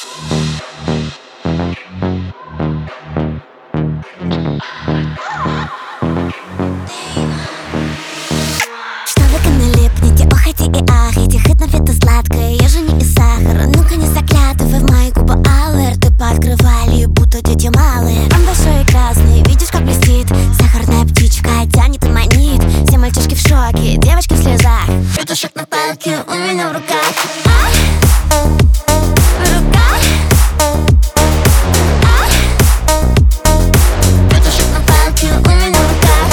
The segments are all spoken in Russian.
Что вы ко мне липнете, охайте и ахайте, хоть на вид и сладкое, я же не из сахара. Ну-ка не заглядывай в мои губы алые, рты пооткрывали, будто дети малые. Он большой и красный, видишь, как блестит, сахарная птичка тянет и манит. Все мальчишки в шоке, девочки в слезах. Петушок на палке у меня в руках. В руках. Петушок на палке у меня в руках.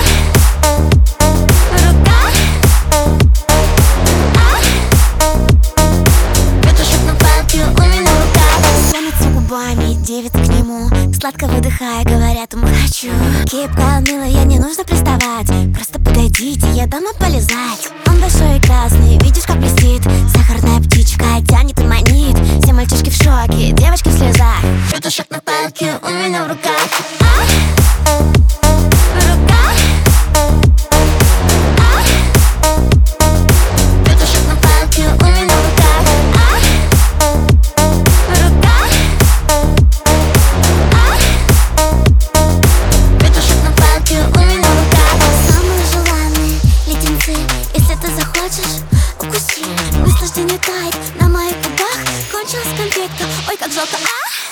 В руках. Петушок на палке у меня в руках. Тянется губами, девица к нему, сладко выдыхая, говорят ему хочу. Кипка, милая, не нужно приставать, просто подойдите, я дам вам полизать. Он большой и красный, видишь, как блестит, сахарная птичка тянет и манит. Все мальчишки в шоке, девочки в слезах. Петушок на палке у меня в руках. В руках. Петушок на палке у меня в руках. В руках. Петушок на палке у меня в руках. Самые желанные леденцы, если ты захочешь, укуси. Наслаждение тает на моих губах. Кончилась конфетка, ой, как жалко.